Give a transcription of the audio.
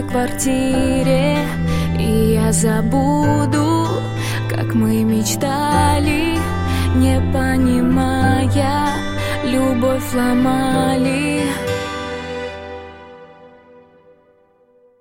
квартире, и я забуду, как мы мечтали, не понимая, любовь ломали.